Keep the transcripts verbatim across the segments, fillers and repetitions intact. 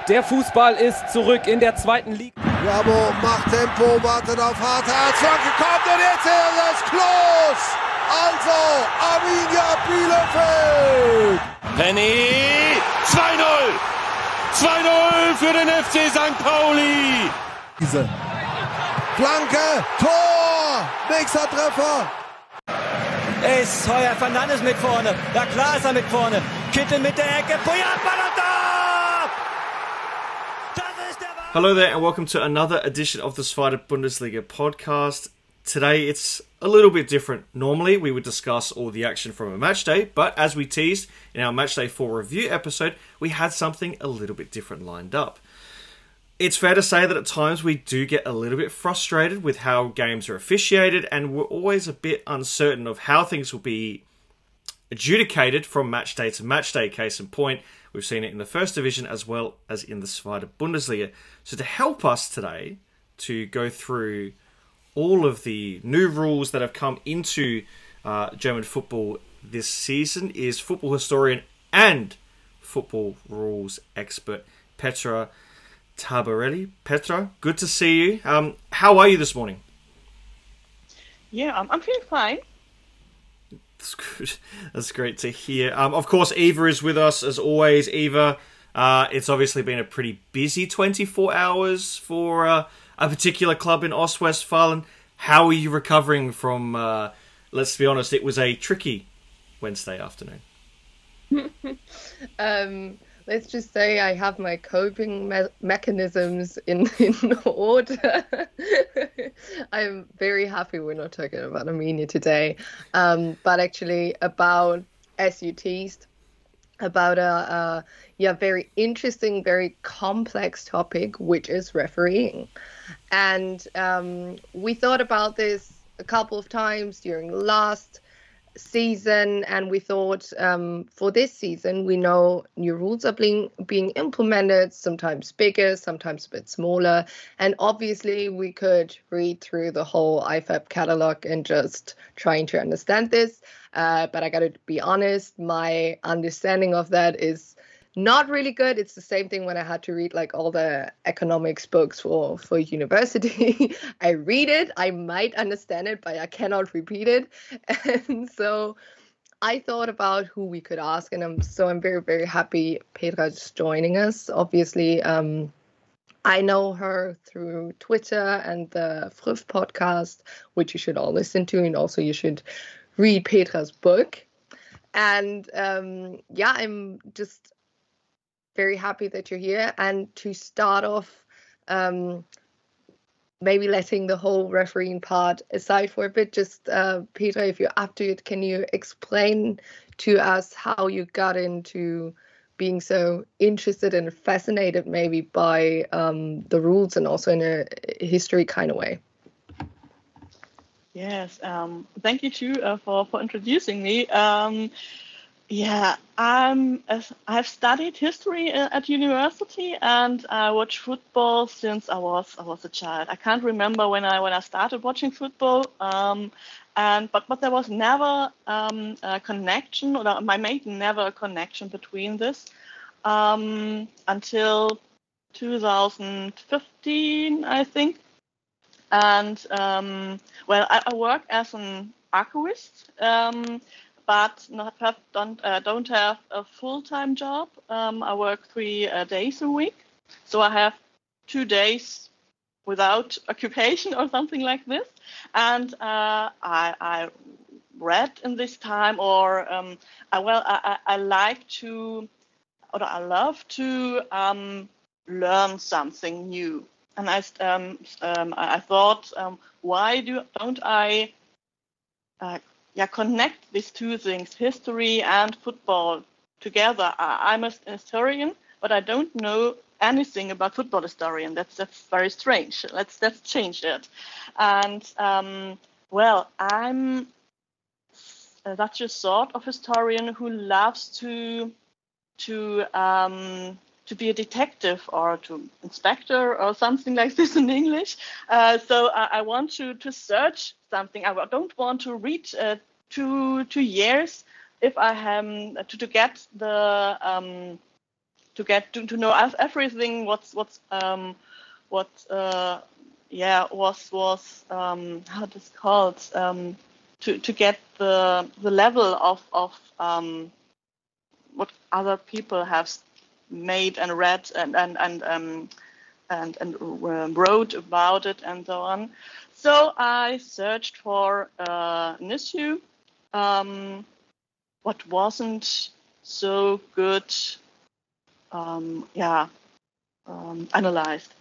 Der Fußball ist zurück in der zweiten Liga. Bravo macht Tempo, wartet auf Harthardt, Flanke kommt und jetzt ist es Klos! Also, Arminia Bielefeld! Penny, zwei null! zwei null für den F C Sankt Pauli! Diese Flanke, Tor! Nächster Treffer! Ist Heuer Fernandes mit vorne. Ja klar ist er mit vorne. Kittel mit der Ecke. Puyat, Ballon! Das ist der Ball! Hello there and welcome to another edition of the Zweite Bundesliga podcast. Today it's a little bit different. Normally we would discuss all the action from a match day, but as we teased in our match day four review episode, we had something a little bit different lined up. It's fair to say that at times we do get a little bit frustrated with how games are officiated, and we're always a bit uncertain of how things will be adjudicated from match day to match day. Case in point, we've seen it in the First Division as well as in the Zweite Bundesliga. So to help us today to go through all of the new rules that have come into uh, German football this season is football historian and football rules expert Petra Tabarelli. Petra, good to see you. Um, how are you this morning? Yeah, I'm, I'm feeling fine. That's good. That's great to hear. Um, of course, Eva is with us as always. Eva, uh, it's obviously been a pretty busy twenty-four hours for uh, a particular club in Ostwestfalen. How are you recovering from, uh, let's be honest, it was a tricky Wednesday afternoon. um... Let's just say I have my coping me- mechanisms in, in order. I'm very happy we're not talking about Arminia today, um, but actually about S U Ts, about a, a yeah very interesting, very complex topic, which is refereeing. And um, we thought about this a couple of times during last season, and we thought um, for this season we know new rules are being being implemented, sometimes bigger, sometimes a bit smaller, and obviously we could read through the whole I F A B catalog and just trying to understand this, uh, but I gotta be honest, my understanding of that is not really good. It's the same thing when I had to read like all the economics books for, for university. I read it, I might understand it, but I cannot repeat it. And so I thought about who we could ask, and I'm so I'm very, very happy Petra is joining us. Obviously, um, I know her through Twitter and the Früff podcast, which you should all listen to, and also you should read Petra's book. And um, yeah, I'm just very happy that you're here. And to start off, um, maybe letting the whole refereeing part aside for a bit, just uh, Petra, if you're up to it, can you explain to us how you got into being so interested and fascinated maybe by um, the rules and also in a history kind of way? Yes, um, thank you too uh, for, for introducing me. Um, Yeah, I'm, I've studied history at university, and I watch football since I was I was a child. I can't remember when I when I started watching football, um, and but but there was never um, a connection, or I made never a connection between this um, until two thousand fifteen, I think. And um, well, I, I work as an archivist. Um, but not have, don't uh, don't have a full-time job. Um, I work three uh, days a week, so I have two days without occupation or something like this. And uh, I, I read in this time, or um, I, well, I, I like to, or I love to um, learn something new. And I um, um, I thought, um, why do don't I uh, Yeah, connect these two things, history and football, together. I, I'm a historian, but I don't know anything about football historian. That's that's very strange. Let's let's change it. And um, well, I'm such a sort of historian who loves to to um, to be a detective or to inspector or something like this in English. Uh, so I, I want to to search something. I don't want to read uh, two two years if I have to, to get the um, to get to, to know everything what's what's um, what uh, yeah was was um, how it is called um, to to get the the level of of um, what other people have made and read and and and um, and and uh, wrote about it and so on. So I searched for uh, an issue um, what wasn't so good um, yeah um, analyzed.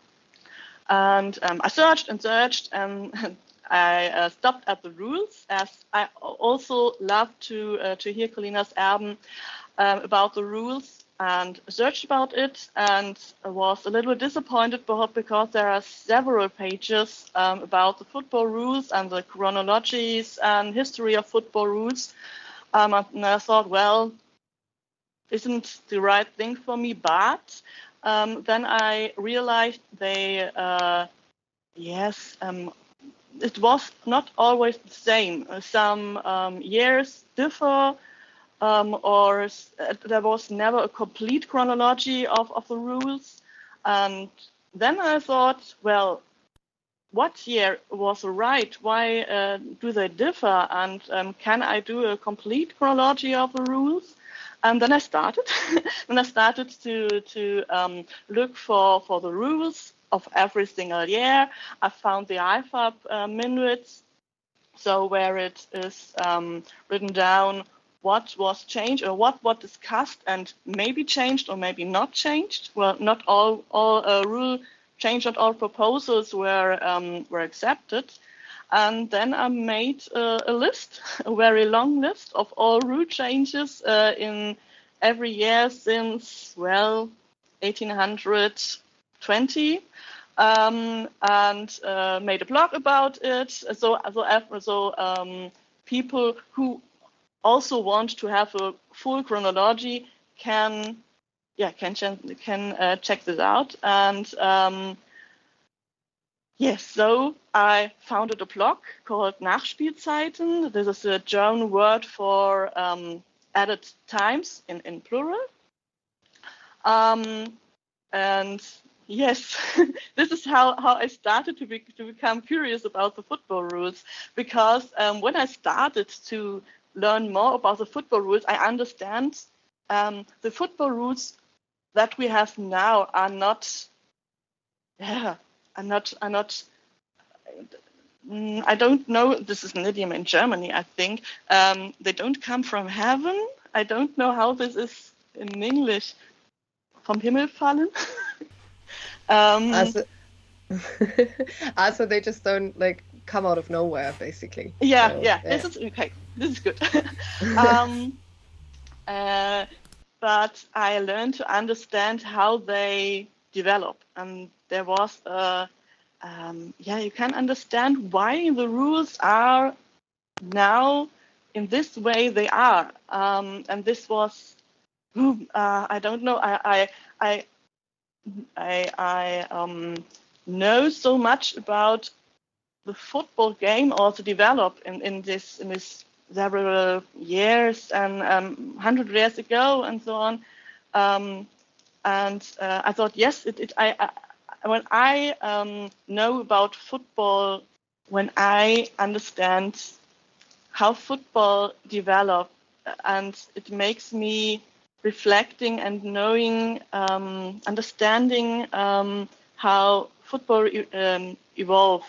And um, I searched and searched, and I uh, stopped at the rules, as I also love to uh, to hear Colinas Erben um, about the rules, and searched about it, and was a little bit disappointed because there are several pages um, about the football rules and the chronologies and history of football rules. Um, and I thought, well, isn't the right thing for me, but um, then I realized they, uh, yes, um, it was not always the same. Some um, years differ, um, or uh, there was never a complete chronology of, of the rules. And then I thought, well, what year was right? Why uh, do they differ? And um, can I do a complete chronology of the rules? And then I started. Then I started to to um, look for, for the rules of every single year. I found the I F A B uh, minutes, so where it is um, written down what was changed or what was discussed and maybe changed or maybe not changed. Well, not all all uh, rule change, not all proposals were um, were accepted. And then I made uh, a list, a very long list of all rule changes uh, in every year since, well, eighteen twenty, um, and uh, made a blog about it. So, so, so um, people who also want to have a full chronology can, yeah, can can uh, check this out. And um, yes, so I founded a blog called Nachspielzeiten. This is a German word for um, added times in, in plural. Um, and yes, this is how, how I started to, be, to become curious about the football rules. Because um, when I started to learn more about the football rules, I understand um, the football rules that we have now are not, yeah, are not, are not, I don't know, this is an idiom in Germany, I think. Um, they don't come from heaven. I don't know how this is in English. Vom Himmel fallen? um, also, also, they just don't like come out of nowhere, basically. Yeah, so, yeah, yeah. This is okay. This is good. um, uh, but I learned to understand how they develop, and there was a Um, yeah, you can understand why the rules are now in this way they are. Um, and this was, uh, I don't know, I I I I, I um, know so much about the football game also develop in, in this in this several years and um, hundred years ago and so on. Um, and uh, I thought, yes, it, it I, I when I um, know about football, when I understand how football developed, and it makes me reflecting and knowing, um, understanding um, how football um, evolved.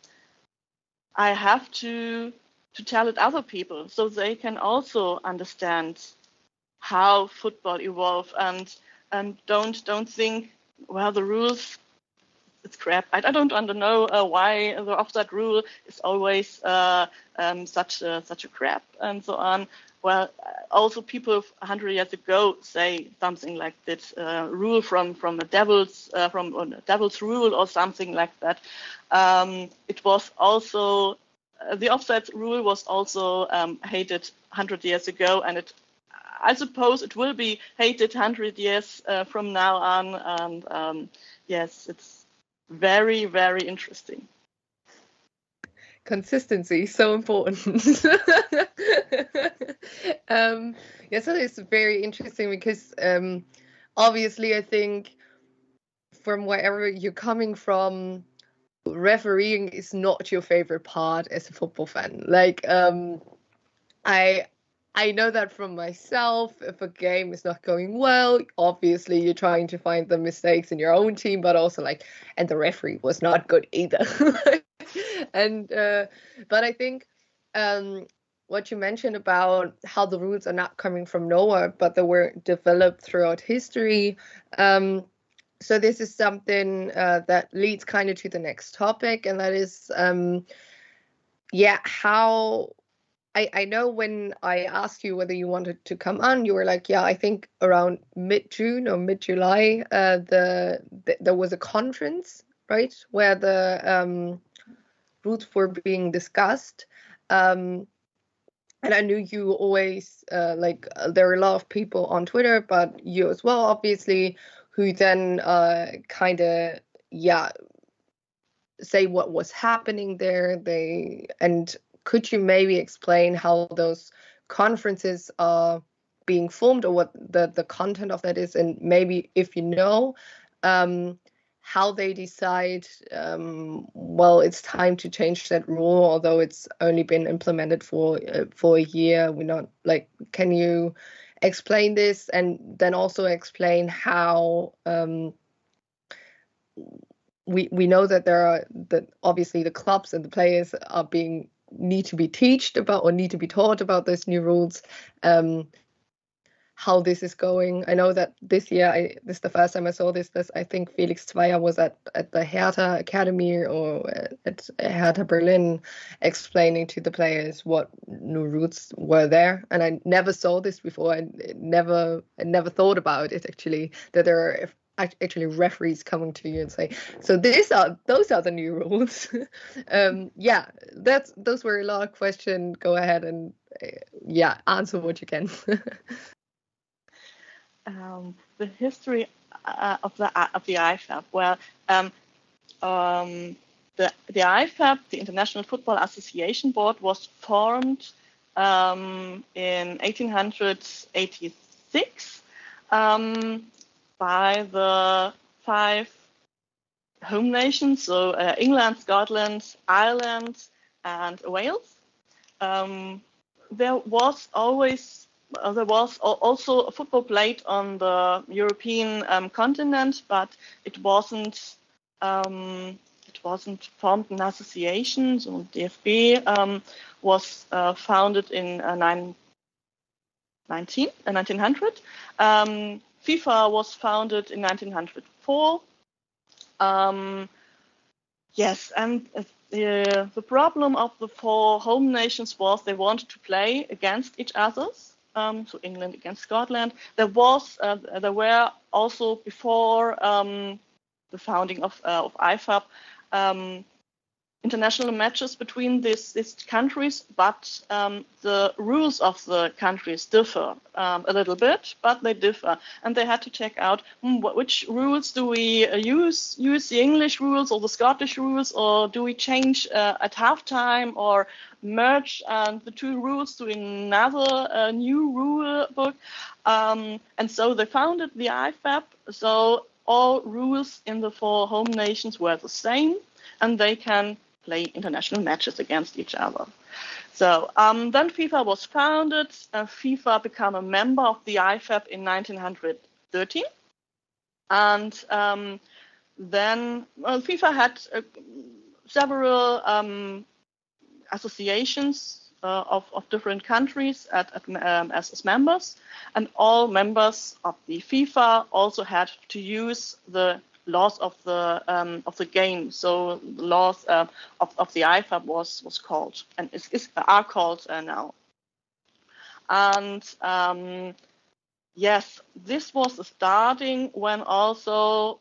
I have to to tell it other people so they can also understand how football evolved, and and don't don't think, well, the rules, it's crap. I, I don't under know uh, why the offside rule is always uh, um, such a, such a crap and so on. Well, also people a hundred years ago say something like that uh, rule from from a devil's uh, from a devil's rule or something like that. Um, it was also uh, the offside rule was also um, hated a hundred years ago, and it I suppose it will be hated a hundred years uh, from now on. And um, yes, it's very, very interesting. Consistency, so important. um, yeah, so it's very interesting because um, obviously, I think from wherever you're coming from, refereeing is not your favorite part as a football fan. Like, um, I I know that from myself. If a game is not going well, obviously you're trying to find the mistakes in your own team, but also like, and the referee was not good either. and uh, but I think um, what you mentioned about how the rules are not coming from nowhere, but they were developed throughout history. Um, so this is something uh, that leads kind of to the next topic, and that is, um, yeah, how. I, I know when I asked you whether you wanted to come on, you were like, yeah, I think around mid-June or mid-July, uh, the, the there was a conference, right, where the um, rules were being discussed. Um, and I knew you always, uh, like, uh, there were a lot of people on Twitter, but you as well, obviously, who then uh, kind of, yeah, say what was happening there. They and could you maybe explain how those conferences are being formed, or what the, the content of that is, and maybe if you know, um, how they decide, um, well, it's time to change that rule, although it's only been implemented for uh, for a year. We're not like, can you explain this, and then also explain how um, we we know that there are that obviously the clubs and the players are being need to be taught about or need to be taught about those new rules, um, how this is going. I know that this year, I, this is the first time I saw this, this I think Felix Zweier was at, at the Hertha Academy or at Hertha Berlin explaining to the players what new rules were there. And I never saw this before. I never, I never thought about it actually, that there are actually referees coming to you and say, so these are those are the new rules. um yeah that's those were a lot of questions. Go ahead and uh, yeah answer what you can. um the history uh, of the uh, of the I F A B. Well, um um the the I F A B, the International Football Association Board, was formed um in eighteen eighty-six um by the five home nations, so uh, England, Scotland, Ireland, and Wales. Um, there was always uh, there was also football played on the European um, continent, but it wasn't um, it wasn't formed an association. So D F B um, was uh, founded in uh, nine, nineteen, uh, nineteen hundred. Um, FIFA was founded in nineteen oh four. Um, yes, and the, the problem of the four home nations was they wanted to play against each other. Um, so England against Scotland. There was, uh, there were also before um, the founding of, uh, of I F A B, um, international matches between these, these countries, but um, the rules of the countries differ um, a little bit, but they differ. And they had to check out hmm, which rules do we uh, use, use the English rules or the Scottish rules, or do we change uh, at halftime or merge uh, the two rules to another uh, new rule book. Um, and so they founded the I F A B. So all rules in the four home nations were the same, and they can play international matches against each other. So um, then FIFA was founded. Uh, FIFA became a member of the I F A B in nineteen thirteen. And um, then well, FIFA had uh, several um, associations uh, of, of different countries at, at, um, as, as members. And all members of the FIFA also had to use the laws of the um, of the game. So the laws uh, of, of the I F A B was was called and is, is are called uh, now. And um, yes, this was the starting when also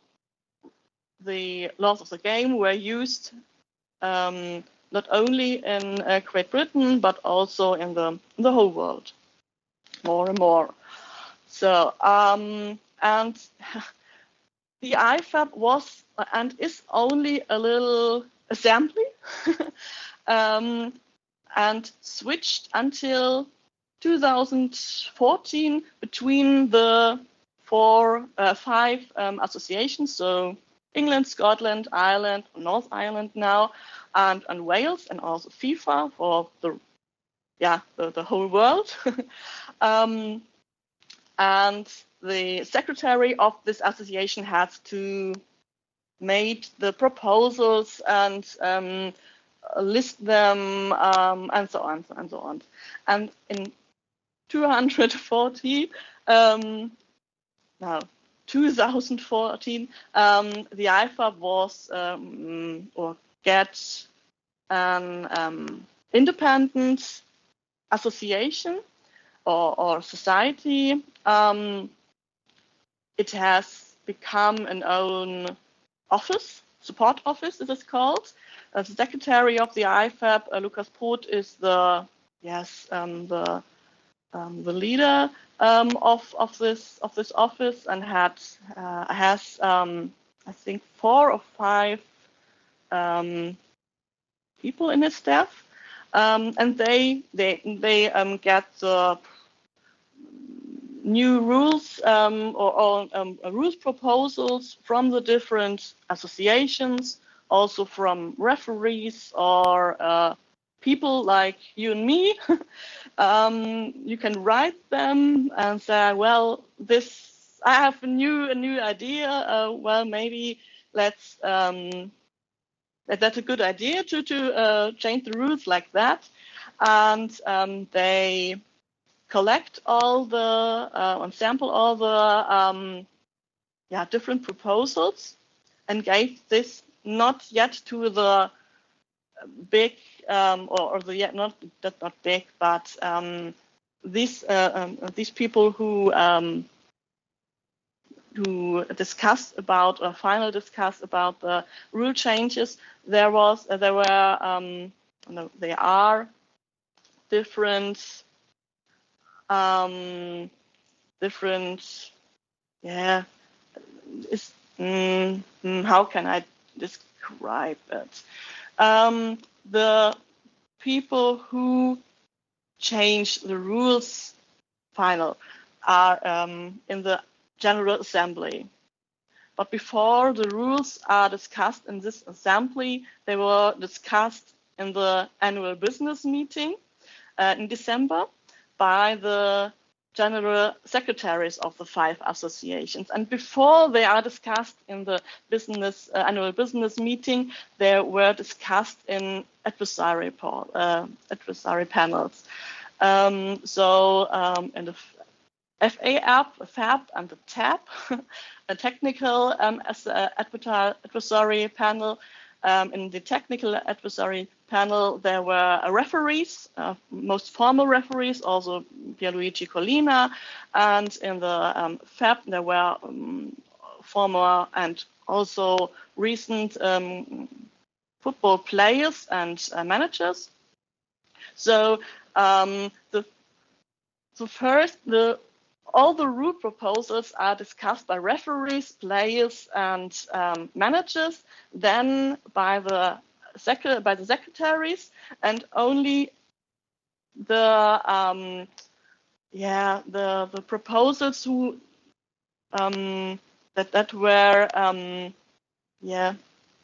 the laws of the game were used um, not only in uh, Great Britain but also in the in the whole world, more and more. So um, and. The I F A B was and is only a little assembly um, and switched until two thousand fourteen between the four, uh, five um, associations. So England, Scotland, Ireland, North Ireland now, and, and Wales, and also FIFA for the yeah the, the whole world. um, and the secretary of this association has to make the proposals and um, list them um, and so on and so on. And in two thousand fourteen, um, no, two thousand fourteen, um, the I F A B was um, or get an um, independent association or, or society. Um, it has become an own office, support office, it is called. Uh, the secretary of the I F A B, uh, Lukas Poth, is the yes um, the um, the leader um, of of this of this office, and had uh, has um, I think four or five um, people in his staff, um, and they they they um, get the new rules um, or, or um, rules proposals from the different associations, also from referees or uh, people like you and me. um, you can write them and say, well, this I have a new a new idea. Uh, well, maybe let's um, that, that's a good idea to to uh, change the rules like that, and um, they collect all the uh, and sample all the um, yeah different proposals and gave this not yet to the big um, or, or the yet not that not big but um, these uh, um, these people who um, who discussed about or final discussed about the rule changes. There was uh, there were um, no, there are different. Um, different, yeah, is, mm, how can I describe it? Um, the people who change the rules final are um, in the General Assembly. But before the rules are discussed in this assembly, they were discussed in the annual business meeting uh, in December by the general secretaries of the five associations. And before they are discussed in the business uh, annual business meeting, they were discussed in advisory, uh, advisory panels. Um, so um, in the F A B, F A B, and the T A B, a technical um, as, uh, advisory panel. Um, in the technical advisory panel, there were uh, referees, uh, most formal referees, also Pierluigi Collina, and in the um, F A B, there were um, former and also recent um, football players and uh, managers. So um, the, the first, the all the rule proposals are discussed by referees, players, and um, managers, then by the sec- by the secretaries, and only the um, yeah the the proposals who um, that that were um, yeah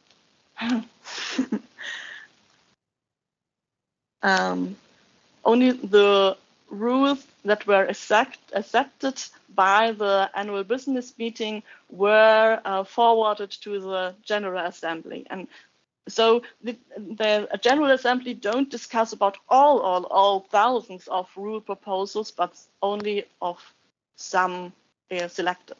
um, only the rules that were accept, accepted by the annual business meeting were uh, forwarded to the General Assembly. And so the, the General Assembly don't discuss about all, all, all thousands of rule proposals, but only of some uh, selected.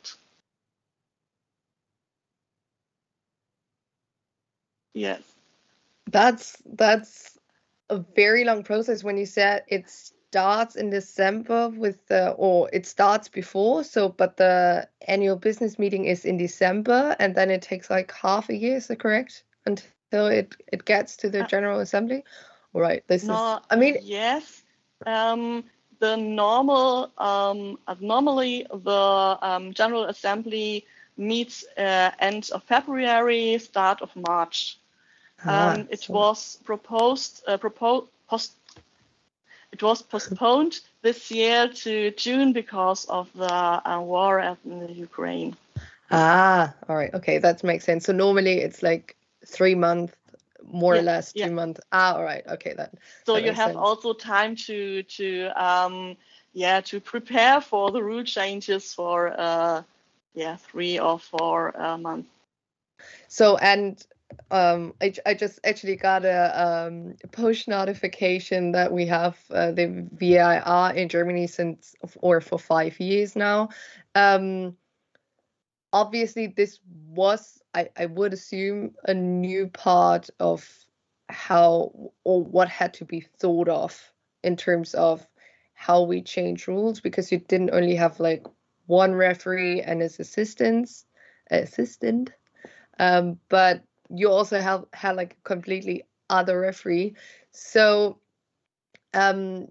Yes. That's, that's a very long process when you said it's starts in December with the, or it starts before, so but the annual business meeting is in December, and then it takes like half a year, is that correct, until it it gets to the General Assembly? All right, this no, is, I mean, yes, um, the normal, um, normally the um, General Assembly meets uh, end of February, start of March. Ah, um, it so- was proposed, uh, proposed, post it was postponed this year to June because of the uh, war in the Ukraine. Ah, all right. Okay, that makes sense. So normally it's like three months, more Yeah, or less two yeah. months. Ah, all right. Okay, that. So that you makes have sense. also time to to um yeah to prepare for the rule changes for uh yeah three or four uh, months. So and um, I I just actually got a um push notification that we have uh, the V A R in Germany since or for five years now. Um, obviously this was I I would assume a new part of how or what had to be thought of in terms of how we change rules, because you didn't only have like one referee and his assistants assistant um, but you also have had like a completely other referee. So, um,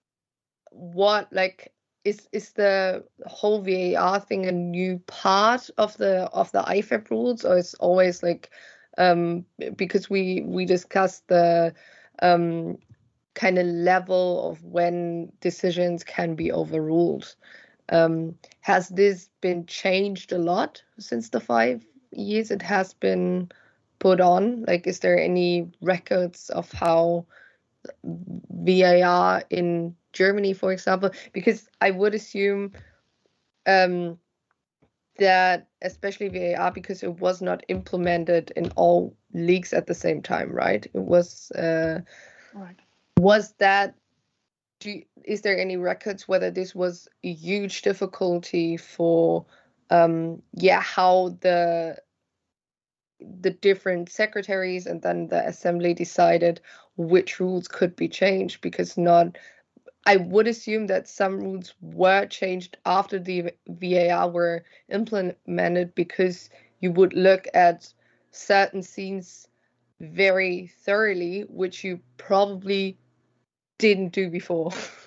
what like is is the whole V A R thing a new part of the of the I F A B rules, or is always like um because we we discussed the um kind of level of when decisions can be overruled. Um, has this been changed a lot since the five years it has been put on? Like, is there any records of how V A R in Germany, for example? Because I would assume um, that especially V A R, because it was not implemented in all leagues at the same time, right? It was. Uh, Right. Was that? Do you, is there any records whether this was a huge difficulty for, um, yeah, how the the different secretaries and then the assembly decided which rules could be changed? Because not, I would assume that some rules were changed after the V A R were implemented, because you would look at certain scenes very thoroughly, which you probably didn't do before.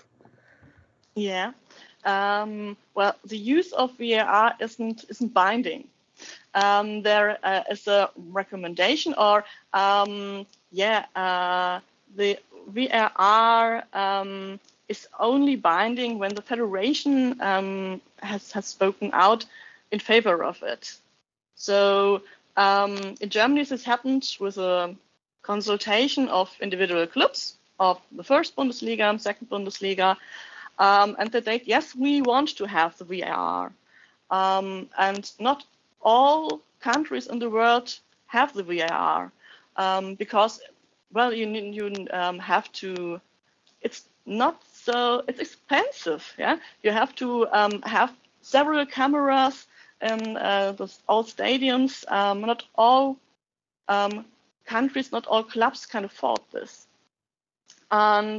Yeah. Um, well, the use of V A R isn't isn't binding. Um, there uh, is a recommendation, or um, yeah, uh, the V A R um, is only binding when the federation um, has has spoken out in favor of it. So um, in Germany, this happened with a consultation of individual clubs of the first Bundesliga, second Bundesliga. Um, and they said, yes, we want to have the V A R. Um, and not all countries in the world have the V A R um, because, well, you, you um, have to, it's not so, it's expensive. Yeah, you have to um, have several cameras in uh, the, all stadiums. Um, not all um, countries, not all clubs can afford this. And,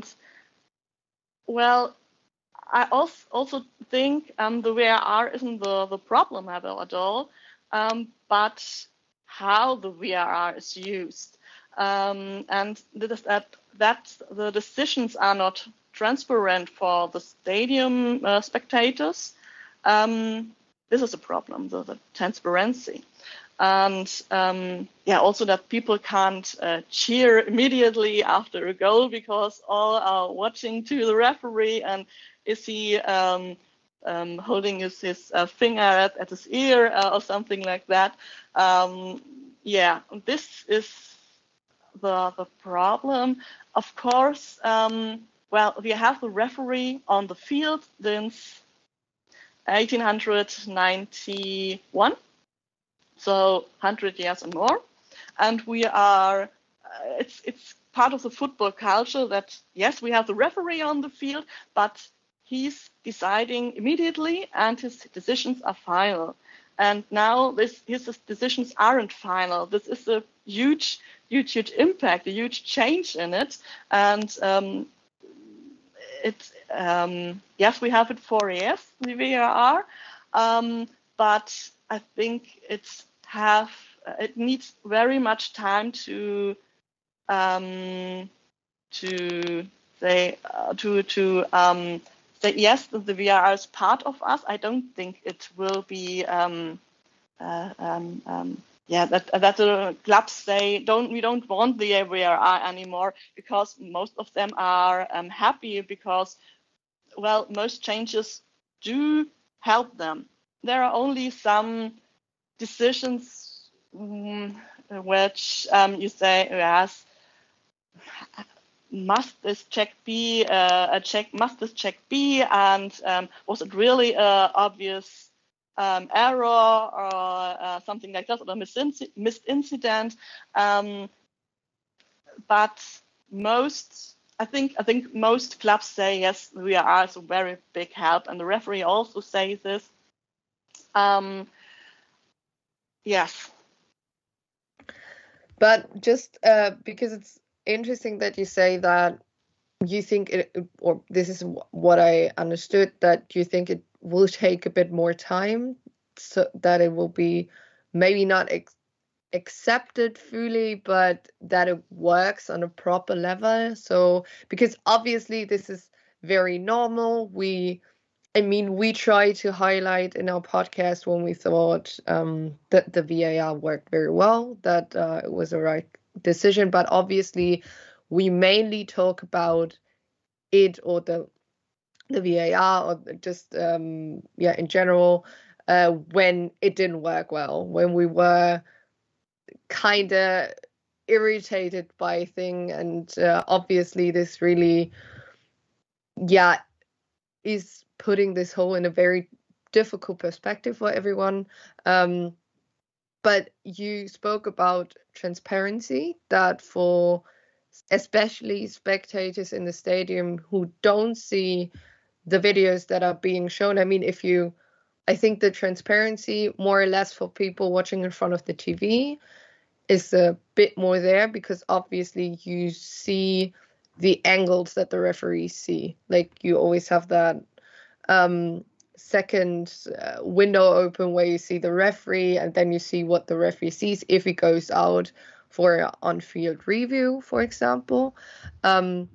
well, I also also think um, the V A R isn't the, the problem at all, at all um, but how the V A R is used. Um, and that, that the decisions are not transparent for the stadium uh, spectators. Um, this is a problem, the, the transparency. And um, yeah, also that people can't uh, cheer immediately after a goal because all are watching to the referee, and is he um, um, holding his, his uh, finger at, at his ear uh, or something like that. Um, yeah, this is the, the problem. Of course, um, well, we have the referee on the field since eighteen ninety-one. So one hundred years and more, and we are. Uh, it's it's part of the football culture that yes, we have the referee on the field, but he's deciding immediately, and his decisions are final. And now this his decisions aren't final. This is a huge, huge, huge impact, a huge change in it, and um, it's um, yes, we have it for years, the V A R, um, but I think it's have it needs very much time to um, to say uh, to to um, say yes, the V A R is part of us. I don't think it will be um, uh, um, um, yeah, that that the clubs say don't we don't want the V A R anymore, because most of them are um, happy because, well, most changes do help them. There are only some decisions um, which um, you say, yes, must this check be uh, a check? Must this check be? And um, was it really a obvious um, error or uh, something like that, or a misinci- missed incident? Um, but most, I think, I think most clubs say yes, V A R is a very big help, and the referee also says this. Um, yes. But just uh, because it's interesting that you say that you think it, or this is what I understood, that you think it will take a bit more time, so that it will be maybe not ex- accepted fully, but that it works on a proper level. So, because obviously this is very normal. We, I mean, we try to highlight in our podcast when we thought um, that the V A R worked very well, that uh, it was the right decision. But obviously, we mainly talk about it or the the V A R or just um, yeah in general uh, when it didn't work well, when we were kind of irritated by a thing, and uh, obviously this really yeah is putting this whole in a very difficult perspective for everyone. Um, but you spoke about transparency, that for especially spectators in the stadium who don't see the videos that are being shown. I mean, if you, I think the transparency more or less for people watching in front of the T V is a bit more there, because obviously you see the angles that the referees see. Like you always have that um, second uh, window open where you see the referee, and then you see what the referee sees if he goes out for an on-field review, for example. Um,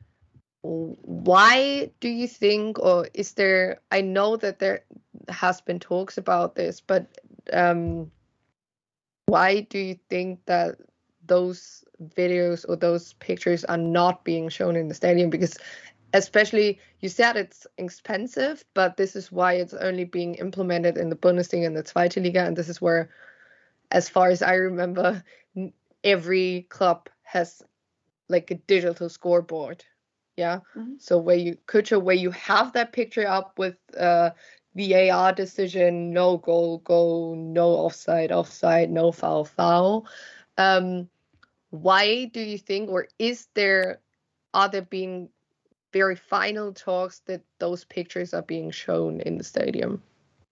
why do you think, or is there, I know that there has been talks about this, but um, why do you think that those videos or those pictures are not being shown in the stadium? Because especially, you said it's expensive, but this is why it's only being implemented in the Bundesliga and the Zweite Liga, and this is where, as far as I remember, every club has like a digital scoreboard. Yeah. Mm-hmm. So where you could show, where you have that picture up with uh V A R decision, no goal, goal, no offside, offside, no foul, foul. Um, why do you think, or is there, are there being very final talks that those pictures are being shown in the stadium?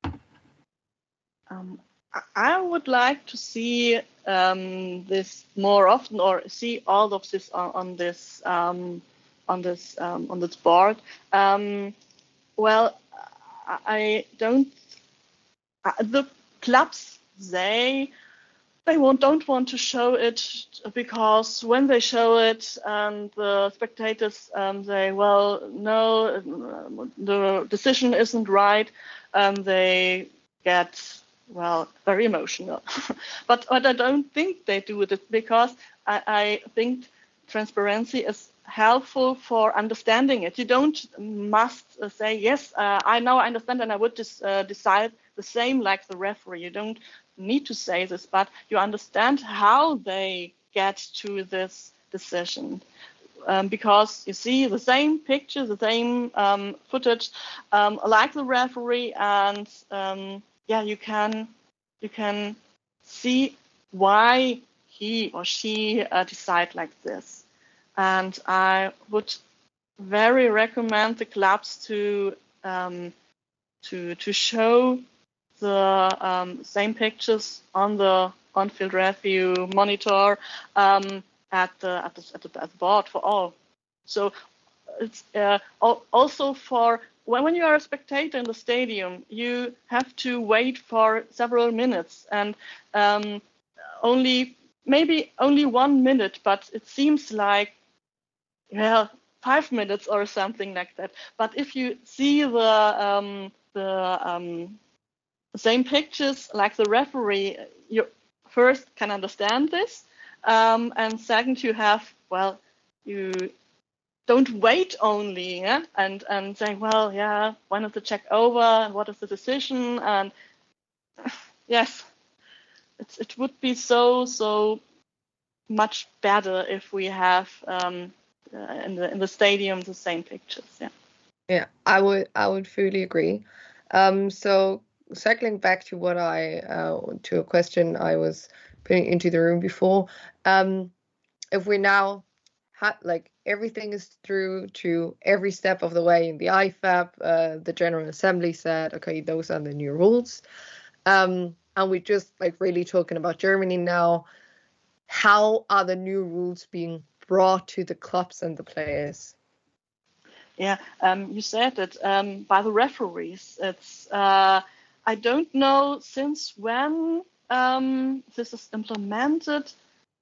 Um, I would like to see um, this more often, or see all of this on, on this um, on this um, on this board. Um, well, I don't. Uh, the clubs they they won't, don't want to show it, because when they show it, and the spectators um, say, well, no, the decision isn't right, um, they get, well, very emotional. but, but I don't think they do it, because I, I think transparency is helpful for understanding it. You don't must uh, say, yes, uh, I now understand and I would just uh, decide the same like the referee. You don't need to say this, but you understand how they get to this decision. Um, because you see the same picture, the same um, footage, um, like the referee, and um, yeah, you can you can see why he or she uh, decide like this. And I would very recommend the clubs to um, to to show the um, same pictures on the on-field review monitor um, at the at the, at the at the board for all. So it's uh, also for when, when you are a spectator in the stadium, you have to wait for several minutes, and um, only maybe only one minute, but it seems like, well, five minutes or something like that. But if you see the um, the um, same pictures like the referee, you first can understand this, um, and second, you have, well, you don't wait only, yeah, and and say, well, yeah, when is the check over, and what is the decision, and yes, it's, it would be so so much better if we have um, uh, in the in the stadium the same pictures, yeah. Yeah, I would I would fully agree. Um, so circling back to what I uh, to a question I was putting into the room before, um, if we now had like everything is through to every step of the way in the I F A B, uh, the General Assembly said, okay, those are the new rules, um, and we're just like really talking about Germany now. How are the new rules being brought to the clubs and the players? Yeah, um, you said it um, by the referees. It's uh, I don't know since when um, this is implemented.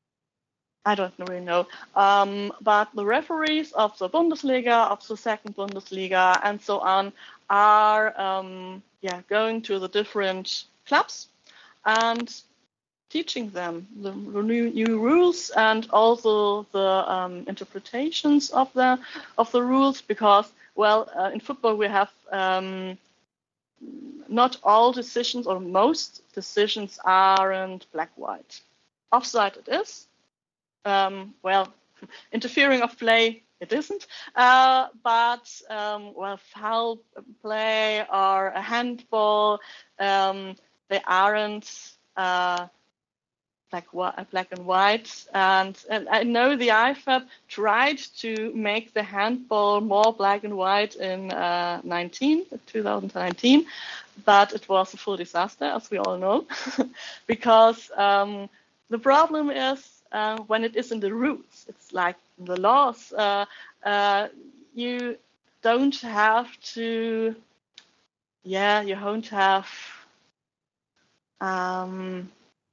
I don't really know. Um, but the referees of the Bundesliga, of the second Bundesliga, and so on are um, yeah going to the different clubs and teaching them the new, new rules and also the um, interpretations of the of the rules, because well uh, in football we have um, not all decisions or most decisions aren't black white. Offside it is, um, well interfering of play it isn't, uh, but um, well foul play or a handball, um, they aren't uh, Black, black and white, and, and I know the I F A B tried to make the handball more black and white in uh, nineteen, twenty nineteen, but it was a full disaster, as we all know, because um, the problem is uh, when it is in the rules, it's like the laws, uh, uh, you don't have to, yeah, you don't have. Um,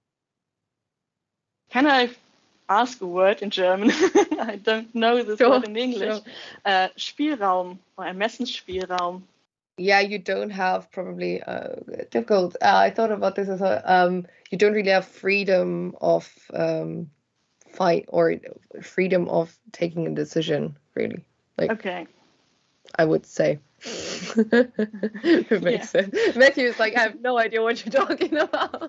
Can I ask a word in German? I don't know this sure, word in English. Sure. Uh, Spielraum or Ermessensspielraum. Yeah, you don't have probably uh, difficult. Uh, I thought about this as well. Um, you don't really have freedom of um, fight or freedom of taking a decision, really. Like, okay. I would say. It makes Yeah. sense. Matthew is like, I have no idea what you're talking about.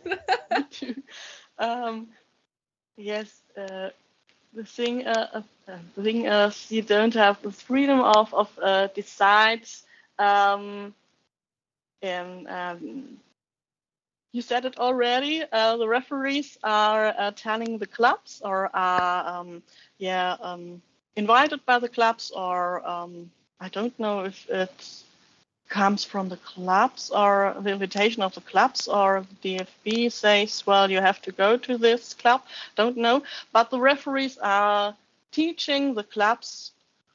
um, yes, uh, the thing, uh, uh, the thing is, you don't have the freedom of of uh, decide. Um, and um, you said it already. Uh, the referees are uh, telling the clubs, or are um, yeah um, invited by the clubs, or um, I don't know if it comes from the clubs or the invitation of the clubs, or the D F B says, well, you have to go to this club. Don't know. But the referees are teaching the clubs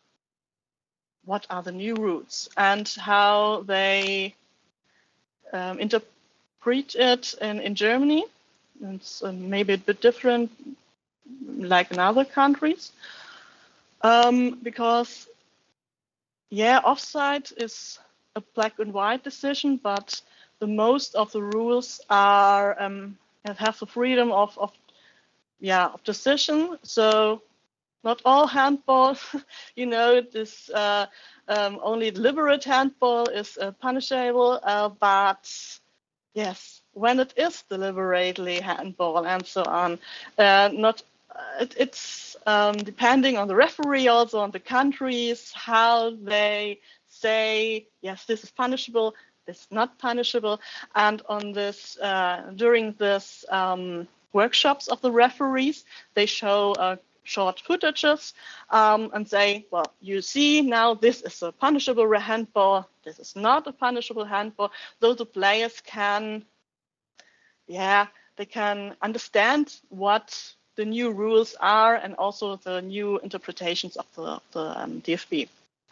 what are the new rules and how they um, interpret it in, in Germany. It's uh, maybe a bit different like in other countries. Um, because, yeah, offside is a black and white decision, but the most of the rules are um, have the freedom of, of yeah of decision. So not all handball, you know, this uh, um, only deliberate handball is uh, punishable, uh, but yes, when it is deliberately handball and so on, uh, not uh, it, it's um, depending on the referee, also on the countries, how they say, yes, this is punishable, this is not punishable. And on this, uh, during this um, workshops of the referees, they show uh, short footages um, and say, well, you see now this is a punishable handball, this is not a punishable handball, though the players can, yeah, they can understand what the new rules are and also the new interpretations of the, the um, D F B.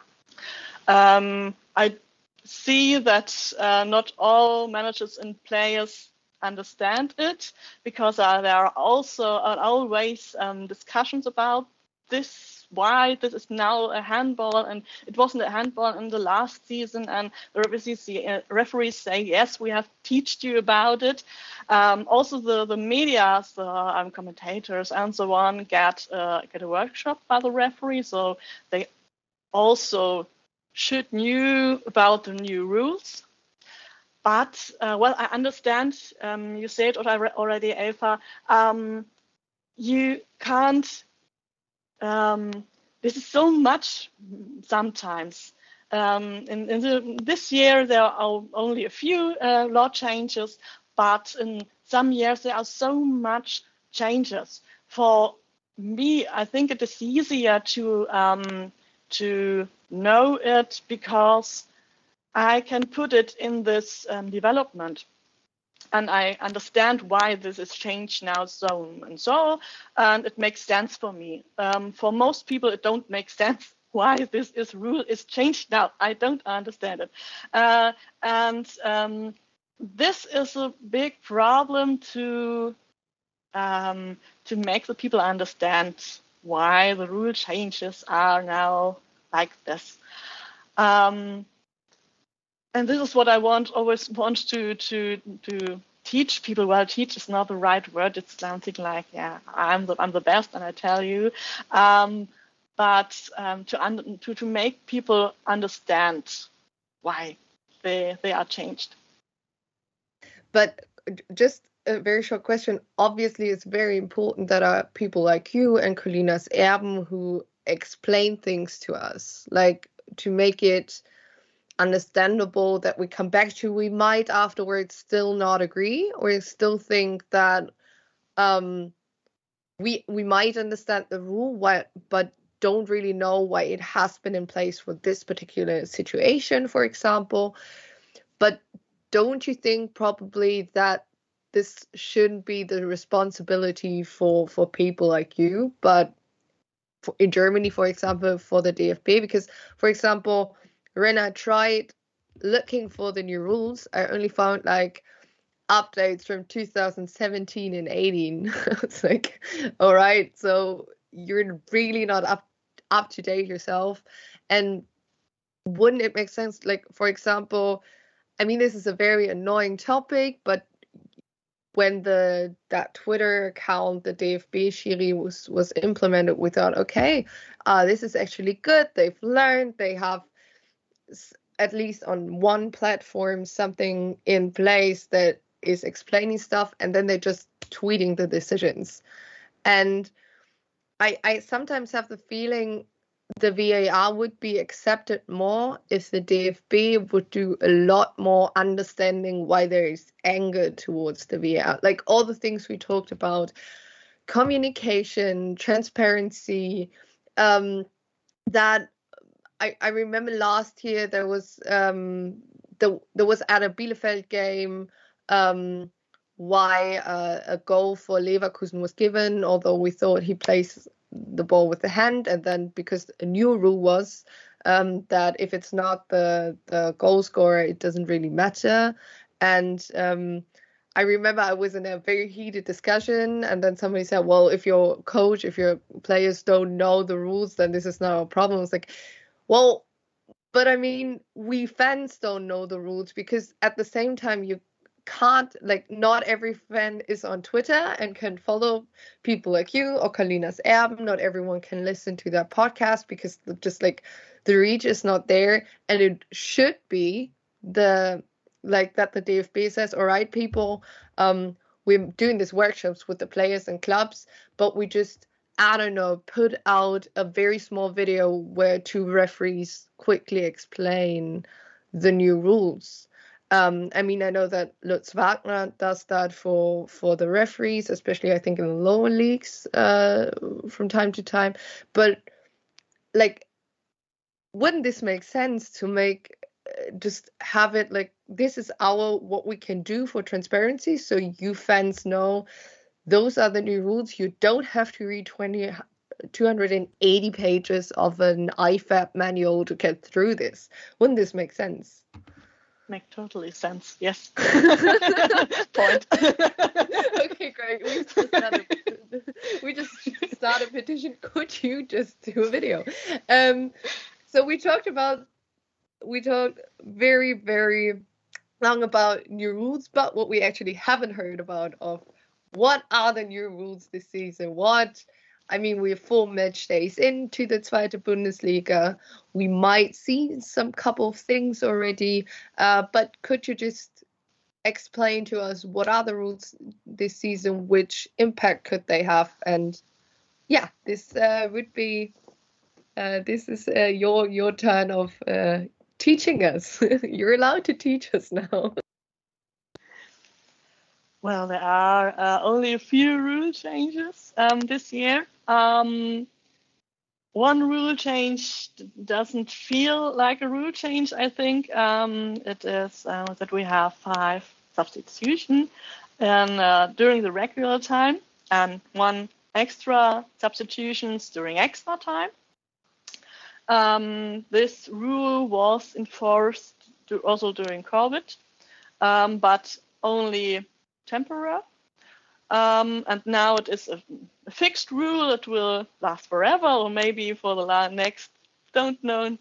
Um, I see that uh, not all managers and players understand it, because uh, there are also uh, always um, discussions about this why this is now a handball and it wasn't a handball in the last season. And the referees, uh, referees say, yes, we have taught you about it. Um, also, the the media, the um, commentators, and so on get uh, get a workshop by the referee, so they also should knew about the new rules. But uh, well, I understand. Um, you said already, Eva. Um, you can't. Um, this is so much sometimes. Um, in, in the, this year there are only a few uh, law changes, but in some years there are so much changes. For me, I think it is easier to um, to know it because I can put it in this um, development, and I understand why this is changed now so and so, and it makes sense for me. Um, for most people, it don't make sense why this is rule is changed now. I don't understand it, uh, and um, this is a big problem to um, to make the people understand why the rule changes are now like this. Um, and this is what I want always want to to to teach people. Well, teach is not the right word. It's something like, yeah, I'm the I'm the best, and I tell you. Um, but um, to, un- to to make people understand why they they are changed. But just a very short question. Obviously, it's very important that are people like you and Colinas Erben who explain things to us, like to make it understandable that we come back to. We might afterwards still not agree, or still think that um, we we might understand the rule, why, but don't really know why it has been in place for this particular situation, for example. But don't you think probably that this shouldn't be the responsibility for, for people like you, but for, in Germany, for example, for the D F B? Because, for example, when I tried looking for the new rules, I only found like updates from two thousand seventeen and eighteen. It's like, all right, so you're really not up up to date yourself. And wouldn't it make sense, like, for example, I mean, this is a very annoying topic, but when the that Twitter account, the D F B Schiri was was implemented, we thought, okay, uh, this is actually good. They've learned, they have at least on one platform something in place that is explaining stuff, and then they're just tweeting the decisions. And I, I sometimes have the feeling the V A R would be accepted more if the D F B would do a lot more understanding why there is anger towards the V A R. Like all the things we talked about, communication, transparency, um, that I, I remember last year there was um, the, there was at a Bielefeld game um, why uh, a goal for Leverkusen was given, although we thought he plays the ball with the hand, and then because a new rule was um, that if it's not the the goal scorer, it doesn't really matter. And um, I remember I was in a very heated discussion, and then somebody said, well, if your coach, if your players don't know the rules, then this is not a problem. It's like, well, but I mean, we fans don't know the rules, because at the same time you can't, like, not every fan is on Twitter and can follow people like you or Colinas Erben. Not everyone can listen to that podcast because just like the reach is not there. And it should be the like that the D F B says, all right, people, um, we're doing these workshops with the players and clubs, but we just, I don't know, put out a very small video where two referees quickly explain the new rules. Um, I mean, I know that Lutz Wagner does that for, for the referees, especially I think in the lower leagues uh, from time to time. But like, wouldn't this make sense to make uh, just have it like, this is our what we can do for transparency, so you fans know those are the new rules. You don't have to read twenty, two hundred eighty pages of an I F A B manual to get through this. Wouldn't this make sense? Make totally sense. Yes. Point. Okay, great. We just, start a, we just start a petition. Could could you just do a video? Um, so we talked about, we talked very, very long about new rules, but what we actually haven't heard about of what are the new rules this season? What, I mean, we're four match days into the Zweite Bundesliga. We might see some couple of things already, uh, but could you just explain to us what are the rules this season? Which impact could they have? And yeah, this uh, would be, uh, this is uh, your your turn of uh, teaching us. You're allowed to teach us now. Well, there are uh, only a few rule changes um, this year. Um, one rule change doesn't feel like a rule change, I think. Um, it is uh, that we have five substitutions and, uh, during the regular time and one extra substitutions during extra time. Um, this rule was enforced to also during COVID, um, but only temporary. Um, and now it is a, a fixed rule. It will last forever, or maybe for the next, don't know,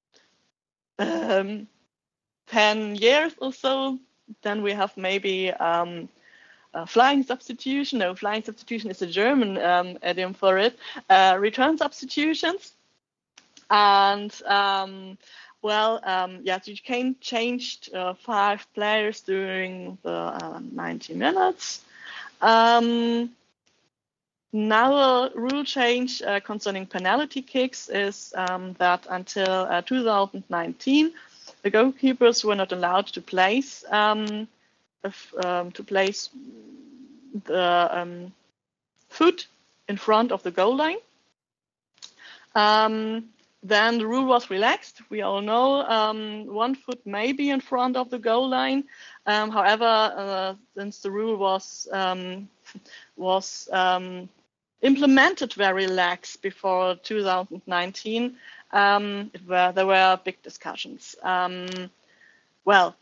um, ten years or so. Then we have maybe um, a flying substitution. No, flying substitution is a German um, idiom for it. Uh, return substitutions. And um, well, um, yes, you can change uh, five players during the uh, ninety minutes. Um, now a rule change uh, concerning penalty kicks is um, that until uh, two thousand nineteen, the goalkeepers were not allowed to place um, if, um, to place the um, foot in front of the goal line. Um, Then the rule was relaxed. We all know um, one foot may be in front of the goal line. Um, however, uh, since the rule was um, was um, implemented very lax before two thousand nineteen, um, it were, there were big discussions. Um, well,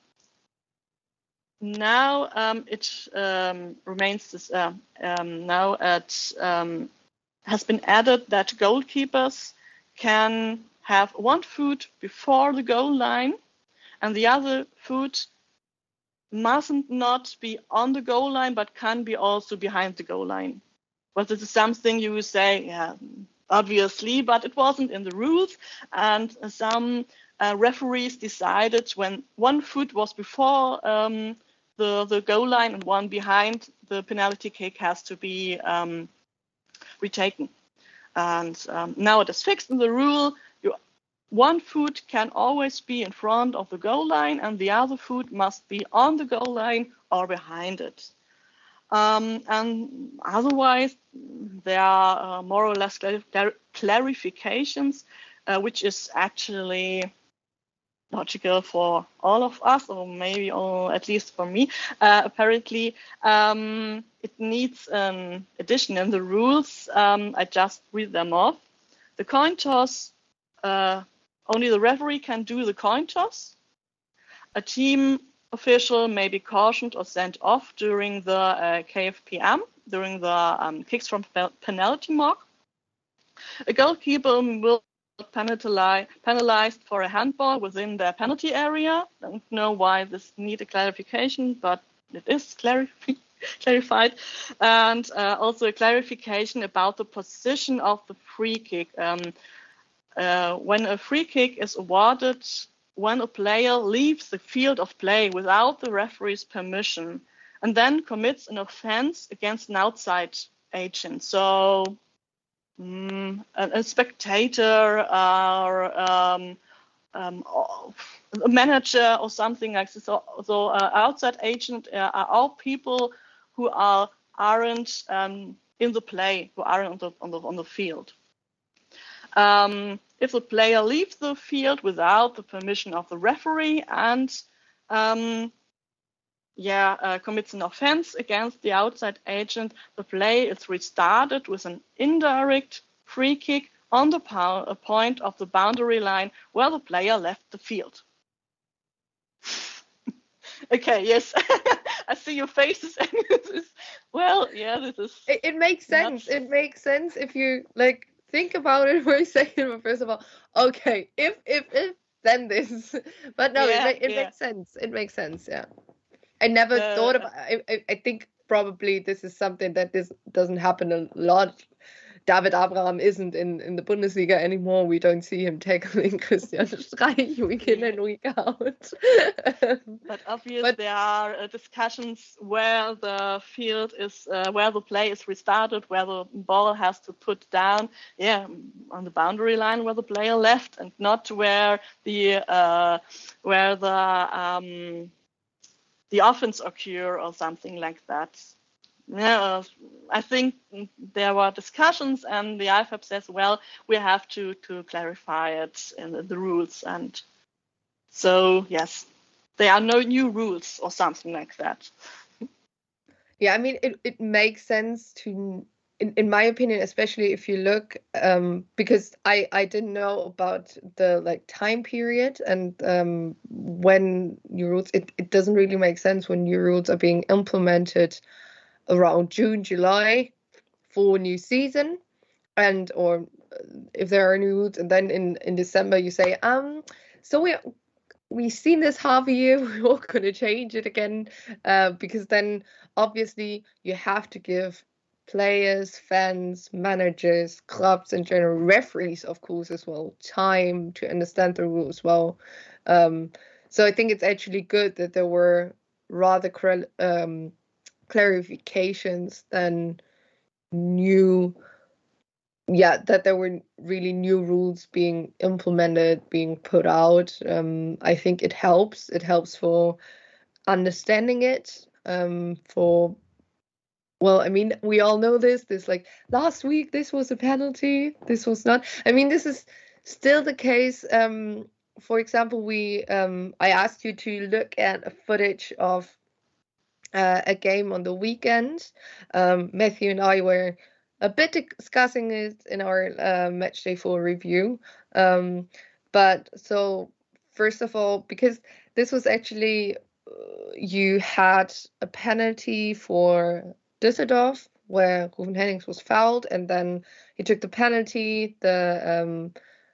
now um, it um, remains this. Uh, um, now it um, has been added that goalkeepers can have one foot before the goal line, and the other foot mustn't not be on the goal line, but can be also behind the goal line. But this is something you would say, yeah, obviously, but it wasn't in the rules, and some uh, referees decided when one foot was before um, the, the goal line and one behind, the penalty kick has to be um, retaken. And um, now it is fixed in the rule. You, one foot can always be in front of the goal line, and the other foot must be on the goal line or behind it. Um, and otherwise, there are uh, more or less clar clar clarifications, uh, which is actually logical for all of us, or maybe all, at least for me. Uh, apparently, um, it needs an addition in the rules. Um, I just read them off. The coin toss, uh, only the referee can do the coin toss. A team official may be cautioned or sent off during the uh, K F P M, during the um, kicks from penalty mark. A goalkeeper will penalized for a handball within their penalty area. Don't know why this needs a clarification, but it is clarif clarified. And uh, also a clarification about the position of the free kick. Um, uh, when a free kick is awarded, when a player leaves the field of play without the referee's permission and then commits an offense against an outside agent. So Mm, a, a spectator or um, um, a manager or something like this. So, so uh, outside agent uh, are all people who are aren't um, in the play, who aren't on the on the on the field. Um, if the player leaves the field without the permission of the referee and um, yeah, uh, commits an offense against the outside agent, the play is restarted with an indirect free kick on the po point of the boundary line where the player left the field. Okay, yes, I see your faces. Well, yeah, this is. It, it makes sense. Nuts. It makes sense if you like think about it for a second. But first of all, okay, if if if then this, but no, Yeah, it, ma- it yeah. makes sense. It makes sense. Yeah, I never The- thought about. I, I I think probably this is something that this doesn't happen a lot. David Abraham isn't in, in the Bundesliga anymore. We don't see him tackling Christian Streich week in and week out. But obviously But- there are uh, discussions where the field is, uh, where the play is restarted, where the ball has to put down, yeah, on the boundary line where the player left, and not where the uh, where the um, the offense occur or something like that. Yeah, I think there were discussions, and the I F A B says, well, we have to to clarify it in the, the rules, and so yes. There are no new rules or something like that. Yeah, I mean, it, it makes sense to, in, in my opinion, especially if you look, um, because I, I didn't know about the like time period and um, when new rules, it, it doesn't really make sense when new rules are being implemented around June, July for a new season, and or if there are new rules, and then in, in December you say, um, so we we've seen this half a year, we're all going to change it again, uh, because then obviously you have to give players, fans, managers, clubs in general, referees, of course, as well, time to understand the rules well. Um, so I think it's actually good that there were rather cl- um, clarifications than new yeah, that there were really new rules being implemented, being put out. Um, I think it helps. It helps for understanding it. Um, for well, I mean, we all know this. This like last week, this was a penalty. This was not. I mean, this is still the case. Um, for example, we um, I asked you to look at a footage of uh, a game on the weekend. Um, Matthew and I were a bit discussing it in our uh, match day four review. Um, but so first of all, because this was actually, uh, you had a penalty for Düsseldorf where Ruven Hennings was fouled, and then he took the penalty. The um,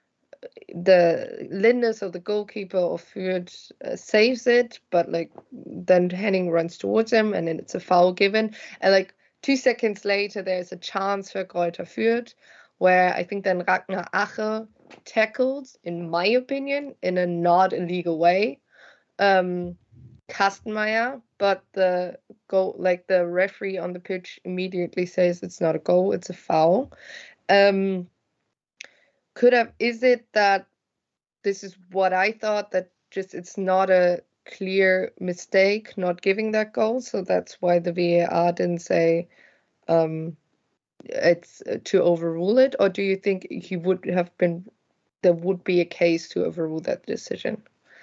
the Lindner, so the goalkeeper of Fürth, uh, saves it, but like then Henning runs towards him, and then it's a foul given, and like two seconds later, there's a chance for Greuther Fürth, where I think then Ragnar Ache tackled, in my opinion, in a not illegal way, um, Kastenmeier, but the goal, like the referee on the pitch immediately says it's not a goal, it's a foul. Um, could have, is it that this is what I thought, that just it's not a clear mistake not giving that goal, so that's why the V A R didn't say um, it's to overrule it, or do you think he would have been, there would be a case to overrule that decision?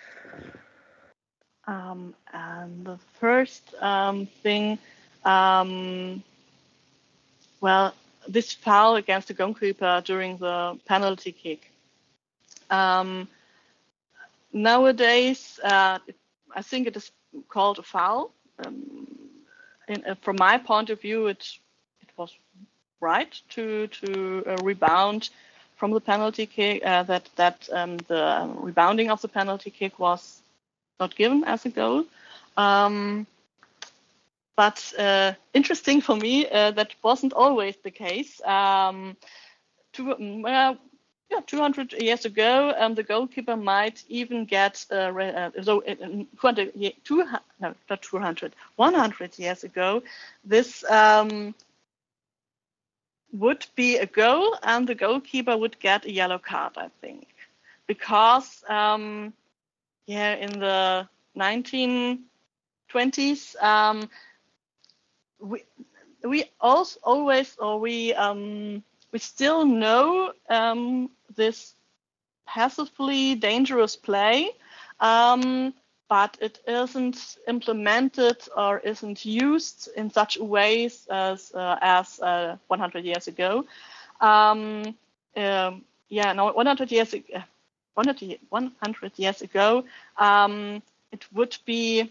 Um, and the first um, thing, um, well, this foul against the goalkeeper during the penalty kick. Um, nowadays, uh, I think it is called a foul. Um, in, uh, from my point of view, it it was right to to uh, rebound from the penalty kick. Uh, that that um, the rebounding of the penalty kick was not given as a goal. Um, but uh, interesting for me, uh, that wasn't always the case. Um, two, well, yeah, two hundred years ago, um, the goalkeeper might even get uh, uh, so uh, two hundred, two, no, not two hundred, one hundred years ago, this um, would be a goal, and the goalkeeper would get a yellow card, I think, because um, yeah, in the nineteen twenties, um, we we also always or we um, we still know um, this passively dangerous play, um, but it isn't implemented or isn't used in such ways as uh, as uh, one hundred years ago. Um, um, yeah, no, one hundred years ago. one hundred years ago, um, it would be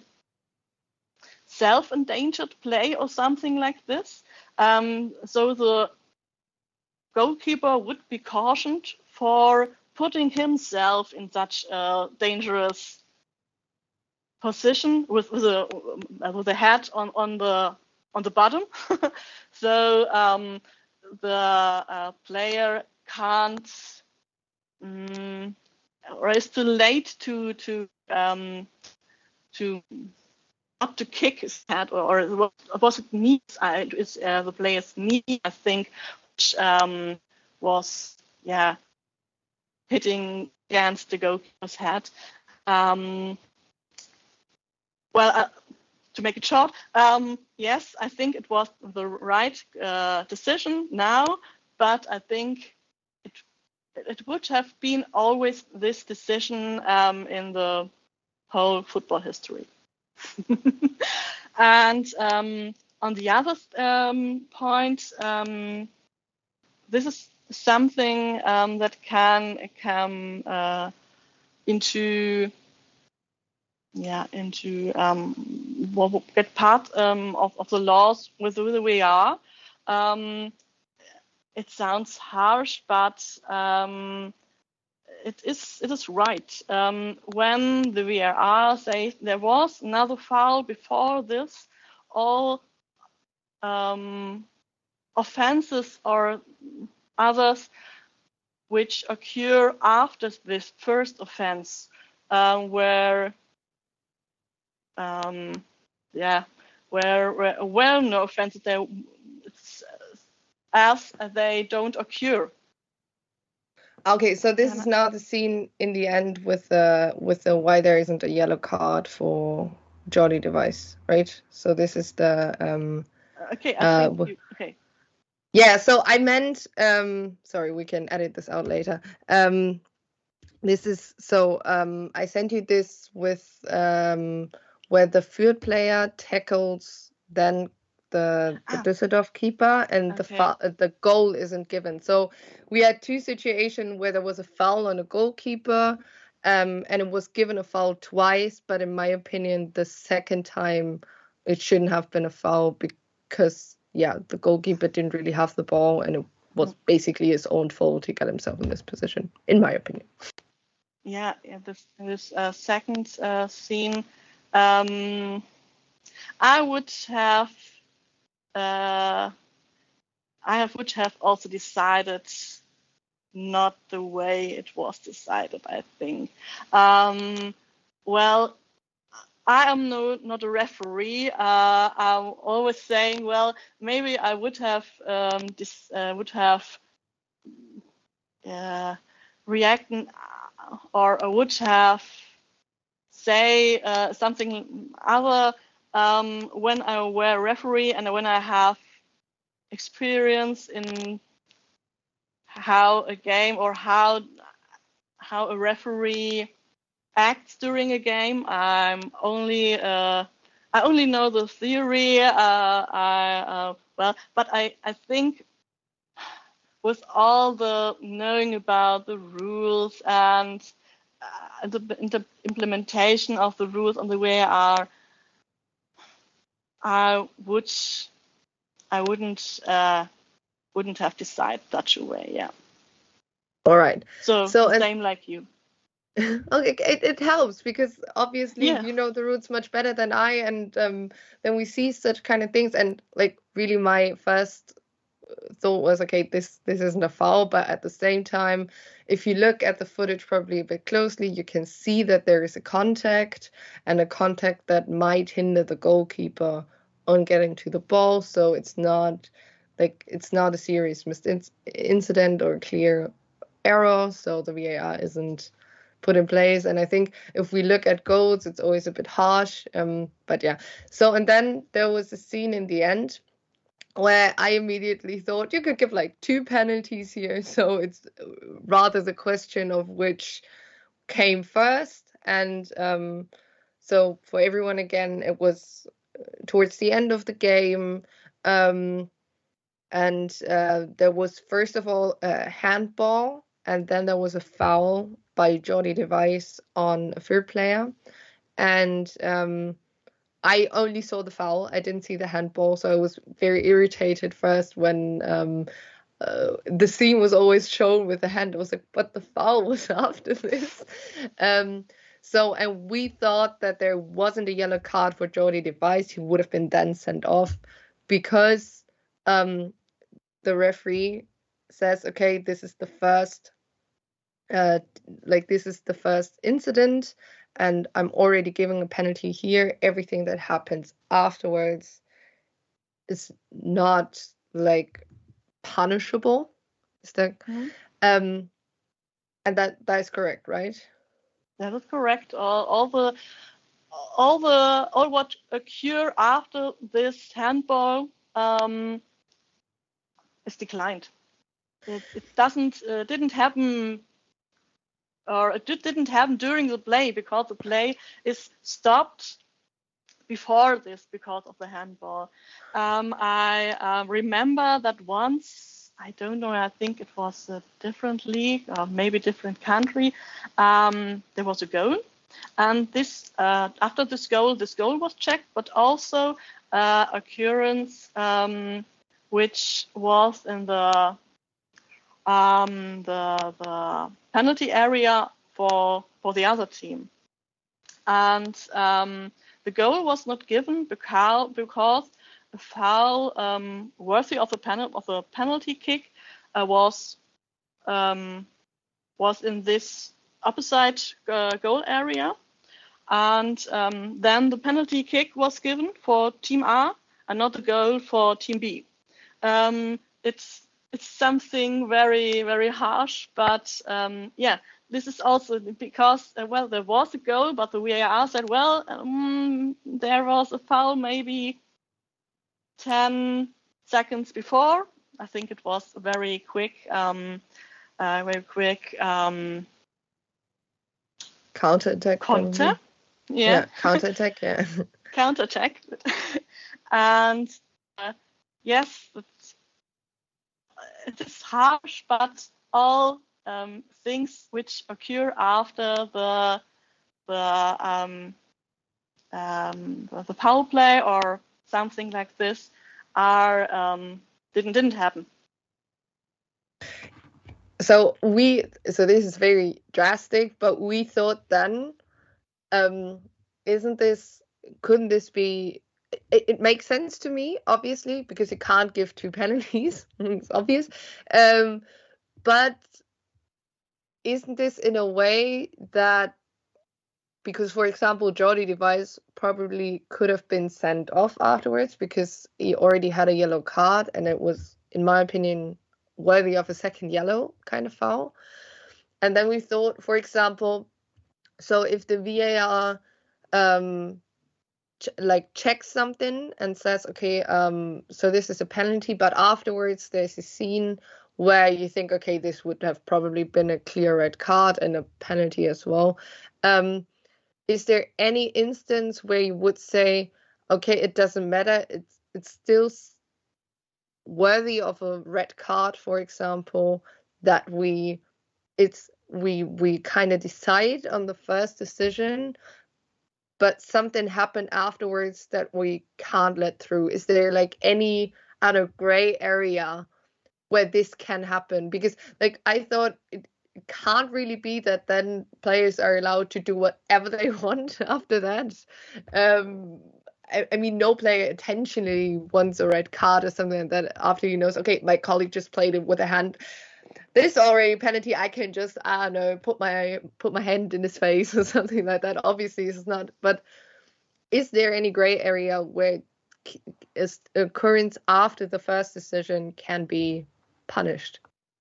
self-endangered play or something like this. Um, so the goalkeeper would be cautioned for putting himself in such a dangerous position with with a with a head on on the on the bottom. So um, the uh, player can't um, or is too late to to um, to not to kick his head, or, or was it knees? Uh, it is uh, the player's knee, I think, which um, was yeah hitting against the goalkeeper's head. Um, well, uh, to make it short, um, yes, I think it was the right uh, decision now, but I think it it would have been always this decision um, in the whole football history. And um, on the other um, point, um, this is something um, that can come uh, into yeah into um, what get part um, of, of the laws with, with the V A R. Um, it sounds harsh, but um, it is it is right. Um, when the V A R says there was another foul before this, all um, offenses or others which occur after this first offense um, were um, yeah were, were well no offenses they as they don't occur. Okay, so this is now the scene in the end with the with the why there isn't a yellow card for Jordi de Wijs, right? So this is the um okay I think uh, you, okay yeah, so I meant um sorry, we can edit this out later. Um this is so um I sent you this with um where the Fürth player tackles then the, the ah. Düsseldorf keeper, and okay. the fa- the goal isn't given. So we had two situations where there was a foul on a goalkeeper, um, and it was given a foul twice. But in my opinion, the second time it shouldn't have been a foul because yeah, the goalkeeper didn't really have the ball, and it was basically his own fault to get himself in this position, in my opinion. Yeah, yeah this this uh, second uh, scene, um, I would have. Uh, I would have also decided not the way it was decided, I think. Um, well, I am no, not a referee. Uh, I'm always saying, well, maybe I would have um, dis, uh, would have uh, reacted, or I would have say uh, something other um, when I were a referee and when I have experience in how a game or how how a referee acts during a game. I'm only uh, I only know the theory. Uh, I uh, well, but I I think with all the knowing about the rules and uh, the, the implementation of the rules on the V A R, I would. I wouldn't uh, wouldn't have decided such a way, yeah. All right. So, so the and, same like you. Okay, it, it helps because obviously yeah. you know the rules much better than I, and um, then we see such kind of things, and like really my first thought was, okay, this this isn't a foul, but at the same time, if you look at the footage probably a bit closely, you can see that there is a contact and a contact that might hinder the goalkeeper on getting to the ball. So it's not like it's not a serious mis- incident or clear error. So the V A R isn't put in place. And I think if we look at goals, it's always a bit harsh. Um, but yeah. So and then there was a scene in the end where I immediately thought you could give like two penalties here. So it's rather the question of which came first. And um, so for everyone again, it was towards the end of the game, um, and uh, there was first of all a handball, and then there was a foul by Jordi de Wijs on a third player, and um, I only saw the foul. I didn't see the handball, so I was very irritated first when um, uh, the scene was always shown with the hand. I was like, but the foul was after this. Um, so, and we thought that there wasn't a yellow card for Jordi De Wijs. He would have been then sent off because um, the referee says, okay, this is the first, uh, like this is the first incident, and I'm already giving a penalty here. Everything that happens afterwards is not like punishable. Is that Mhm. um and that that is correct, right? That is correct. All, all the, all the, all what occur after this handball um, is declined. It, it doesn't, uh, didn't happen, or it did, didn't happen during the play because the play is stopped before this because of the handball. Um, I uh, remember that once, I don't know, I think it was a different league or maybe different country, um, there was a goal. And this, uh, after this goal, this goal was checked, but also uh, occurrence um, which was in the, um, the the penalty area for for the other team. And um, the goal was not given because because a foul um, worthy of a penalty of a penalty kick uh, was um, was in this opposite uh, goal area, and um, then the penalty kick was given for Team A and not the goal for Team B. Um, it's it's something very very harsh, but um, yeah. This is also because, uh, well, there was a goal, but the V A R said, well, um, there was a foul maybe ten seconds before. I think it was a very quick, um, uh, very quick um, Counter-attack. counter. Yeah, yeah counter-attack, yeah. Counter-attack. And uh, yes, it's, it is harsh, but all Um, things which occur after the the um, um, the power play or something like this are um, didn't didn't happen. So we so this is very drastic, but we thought then, um, isn't this couldn't this be? It, it makes sense to me, obviously, because you can't give two penalties. It's obvious, um, but. Isn't this in a way that, because, for example, Jordi De Wijs probably could have been sent off afterwards because he already had a yellow card and it was, in my opinion, worthy of a second yellow kind of foul. And then we thought, for example, so if the V A R um, ch- like checks something and says, okay, um, so this is a penalty, but afterwards there's a scene where you think, okay, this would have probably been a clear red card and a penalty as well. Um, is there any instance where you would say, okay, it doesn't matter, it's it's still worthy of a red card, for example, that we it's we we kind of decide on the first decision, but something happened afterwards that we can't let through? Is there like any other gray area where this can happen? Because like I thought it can't really be that then players are allowed to do whatever they want after that. Um, I, I mean, no player intentionally wants a red card or something like that after he knows, okay, my colleague just played it with a hand. This is already a penalty. I can just, I don't know, put my put my hand in his face or something like that. Obviously, it's not. But is there any gray area where is occurrence after the first decision can be punished?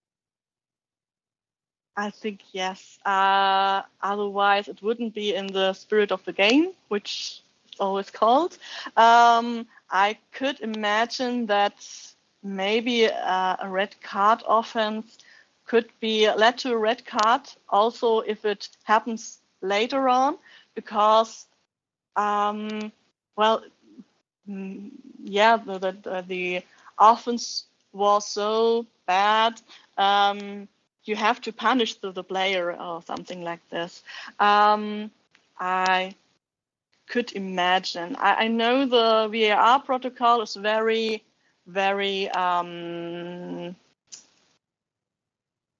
I think yes. Uh, otherwise, it wouldn't be in the spirit of the game, which it's always called. Um, I could imagine that maybe uh, a red card offense could be led to a red card also if it happens later on, because, um, well, yeah, the, the, the offense was so bad. Um, you have to punish the, the player or something like this. Um, I could imagine. I, I know the V A R protocol is very, very, um,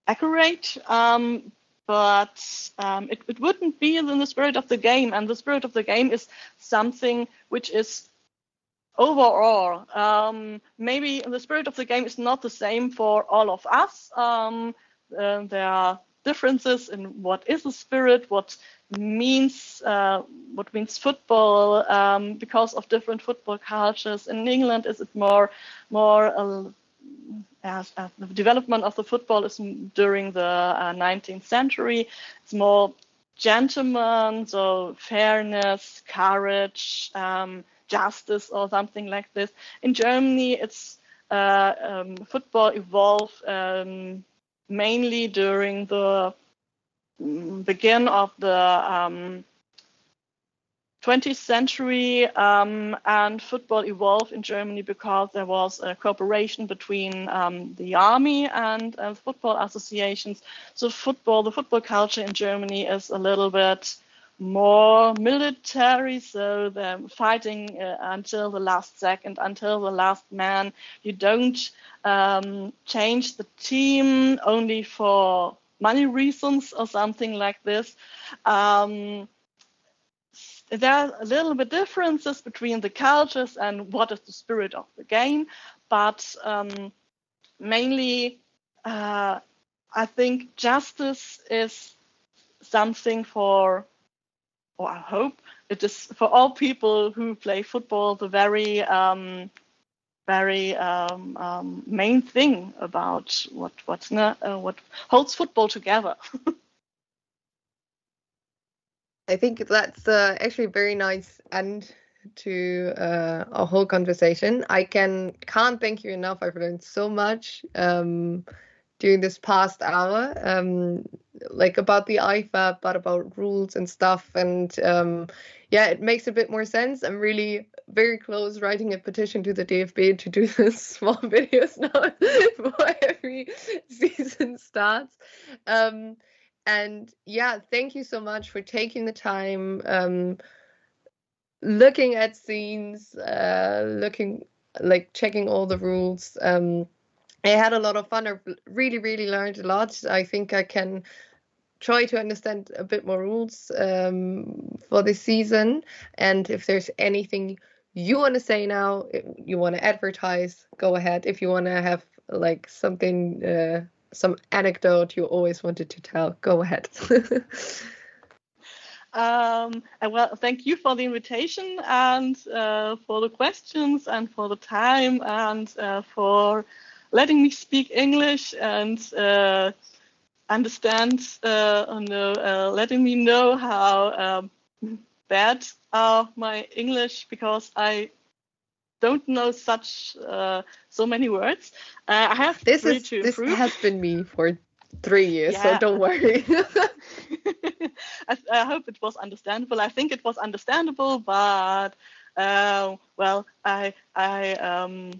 accurate, um, but um, it, it wouldn't be in the spirit of the game. And the spirit of the game is something which is overall. Um, maybe the spirit of the game is not the same for all of us. Um, uh, there are differences in what is the spirit, what means uh, what means football, um, because of different football cultures. In England, is it more more uh, as, as the development of the football is during the uh, nineteenth century. It's more gentleman, so fairness, courage, um, justice, or something like this. In Germany, it's uh, um, football evolved um, mainly during the begin of the um, twentieth century, um, and football evolved in Germany because there was a cooperation between um, the army and uh, football associations. So football, the football culture in Germany is a little bit more military, so they're fighting uh, until the last second, until the last man. You don't um, change the team only for money reasons or something like this. Um, there are a little bit differences between the cultures and what is the spirit of the game, but um, mainly uh, I think justice is something for, or I hope it is for all people who play football, the very um, very um, um, main thing about what what's not, uh, what holds football together. I think that's uh, actually a very nice end to uh, our whole conversation. I can can't thank you enough. I've learned so much um, during this past hour, um, like about the I F A B, but about rules and stuff. And um, yeah, it makes a bit more sense. I'm really very close writing a petition to the D F B to do this small videos now before every season starts. Um, And yeah, thank you so much for taking the time, um, looking at scenes, uh, looking like checking all the rules. Um, I had a lot of fun. I really, really learned a lot. I think I can try to understand a bit more rules um, for this season. And if there's anything you want to say now, you want to advertise, go ahead. If you want to have like something, uh, some anecdote you always wanted to tell, go ahead. um, and well, thank you for the invitation and uh, for the questions and for the time and uh, for letting me speak English and uh, understand uh, and uh, letting me know how um, bad are my English, because I don't know such uh, so many words. Uh, I have this really is to this improve. has been me for three years, Yeah. so don't worry. I, I hope it was understandable. I think it was understandable, but uh, well, I I um,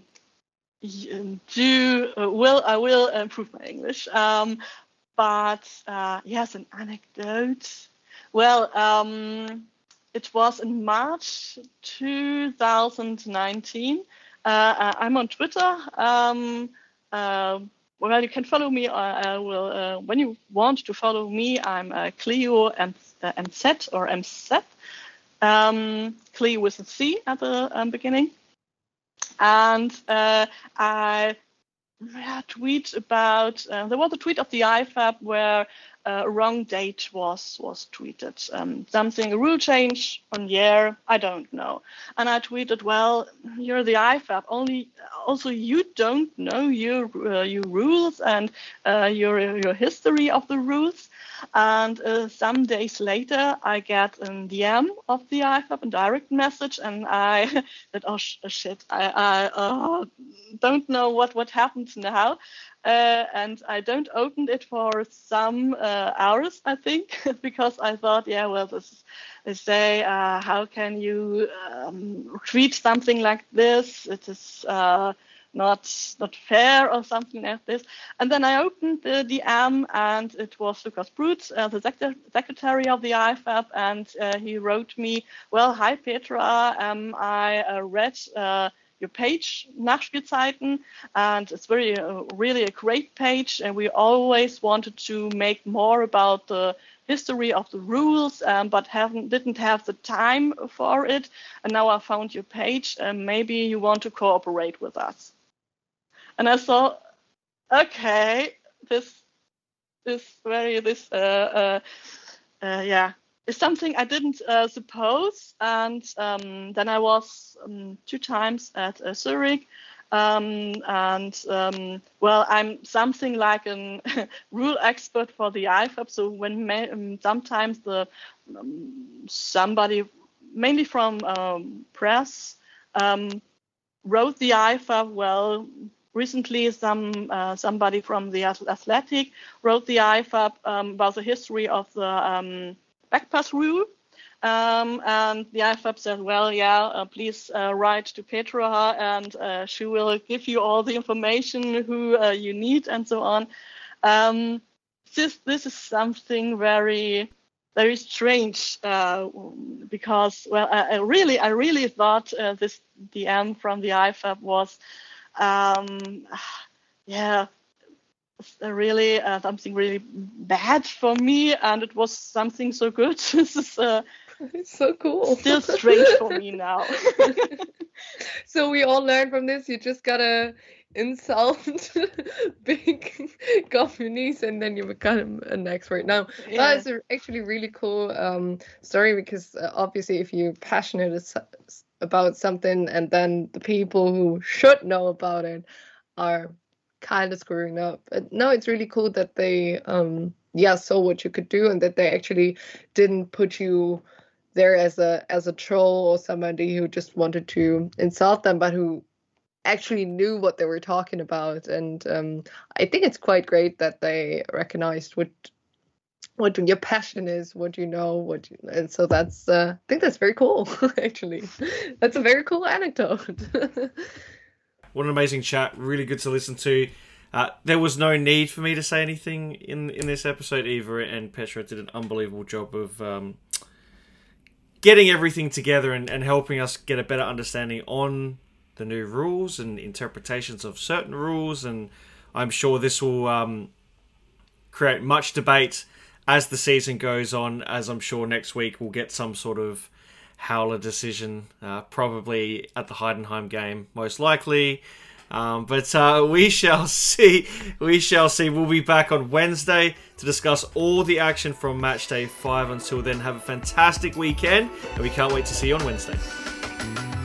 do uh, will I will improve my English. Um, but uh, yes, an anecdote. Well, um, it was in March two thousand nineteen. Uh, I'm on Twitter. Um, uh, well, you can follow me. I will uh, when you want to follow me. I'm uh, Cleo and uh, M Z or M Z. Um, Cleo with a C at the um, beginning, and uh, I yeah, tweet about. Uh, there was a tweet of the I F A B where uh, a wrong date was was tweeted. Um, something, a rule change on year, I don't know. And I tweeted, well, you're the I F A B. Only, also you don't know your uh, your rules and uh, your your history of the rules. And uh, some days later, I get a D M of the I F A B, a direct message, and I said, oh sh- shit, I, I uh, don't know what what happened now. Uh, and I don't open it for some uh, hours, I think, because I thought, yeah, well, this is, they say, uh, how can you um, tweet something like this? It is uh, not not fair or something like this. And then I opened the D M, and it was Lukas Brut, uh, the sec- secretary of the I F A B, and uh, he wrote me, well, hi Petra, um, I uh, read uh, your page, Nachspielzeiten, and it's very, uh, really a great page. And we always wanted to make more about the history of the rules, um, but haven't didn't have the time for it. And now I found your page, and maybe you want to cooperate with us. And I thought, okay, this is very this uh, uh, uh, yeah. It's something I didn't uh, suppose, and um, then I was um, two times at uh, Zurich, um, and um, well, I'm something like a rule expert for the I F A B. So when ma- um, sometimes the um, somebody, mainly from um, press, um, wrote the I F A B. Well, recently some uh, somebody from the Athletic wrote the I F A B um, about the history of the um, backpass rule, um, and the I F A B said, well, yeah, uh, please uh, write to Petra, and uh, she will give you all the information who uh, you need, and so on. Um, this this is something very very strange, uh, because well, I, I really I really thought uh, this D M from the I F A B was, um, yeah. really uh, something really bad for me, and it was something so good. This is uh, it's so cool. Still strange for me now. So we all learned from this. You just gotta insult big companies, and then you become an expert. Now yeah. That is a actually really cool um, story, because uh, obviously, if you're passionate about something, and then the people who should know about it are kind of screwing up. But no, it's really cool that they um yeah saw what you could do, and that they actually didn't put you there as a as a troll or somebody who just wanted to insult them, but who actually knew what they were talking about. And um I think it's quite great that they recognized what what your passion is, what you know, what you, and so that's uh, I think that's very cool. Actually, that's a very cool anecdote. What an amazing chat. Really good to listen to. Uh, there was no need for me to say anything in, in this episode. Eva and Petra did an unbelievable job of um, getting everything together and, and helping us get a better understanding on the new rules and interpretations of certain rules. And I'm sure this will um, create much debate as the season goes on, as I'm sure next week we'll get some sort of howler decision, uh, probably at the Heidenheim game, most likely. Um, but uh, we shall see. We shall see. We'll be back on Wednesday to discuss all the action from match day five. Until then, have a fantastic weekend, and we can't wait to see you on Wednesday.